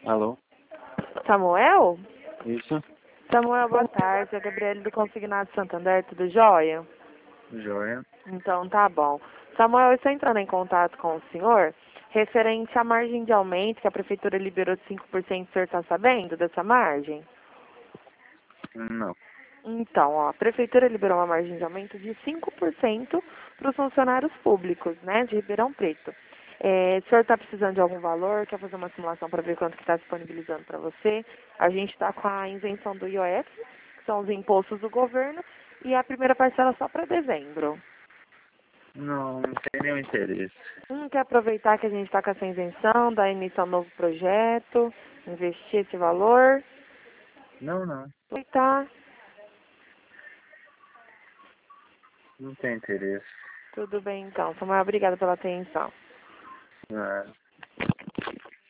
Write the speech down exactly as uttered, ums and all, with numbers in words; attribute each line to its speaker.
Speaker 1: Alô?
Speaker 2: Samuel?
Speaker 1: Isso?
Speaker 2: Samuel, boa tarde. É a Gabriele do Consignado Santander, tudo jóia?
Speaker 1: Joia.
Speaker 2: Então tá bom. Samuel, eu estou entrando em contato com o senhor referente à margem de aumento que a Prefeitura liberou de cinco por cento. O senhor está sabendo dessa margem?
Speaker 1: Não.
Speaker 2: Então, ó, a Prefeitura liberou uma margem de aumento de cinco por cento para os funcionários públicos, né, de Ribeirão Preto. É, o senhor está precisando de algum valor? Quer fazer uma simulação para ver quanto que está disponibilizando para você? A gente está com a isenção do I O F, que são os impostos do governo, e a primeira parcela só para dezembro.
Speaker 1: Não, não tem nenhum interesse.
Speaker 2: Hum, quer aproveitar que a gente está com essa isenção, dar início a um novo projeto, investir esse valor?
Speaker 1: Não, não.
Speaker 2: Aproveitar.
Speaker 1: Não tem interesse.
Speaker 2: Tudo bem então. Samuel, obrigada pela atenção.
Speaker 1: Ah.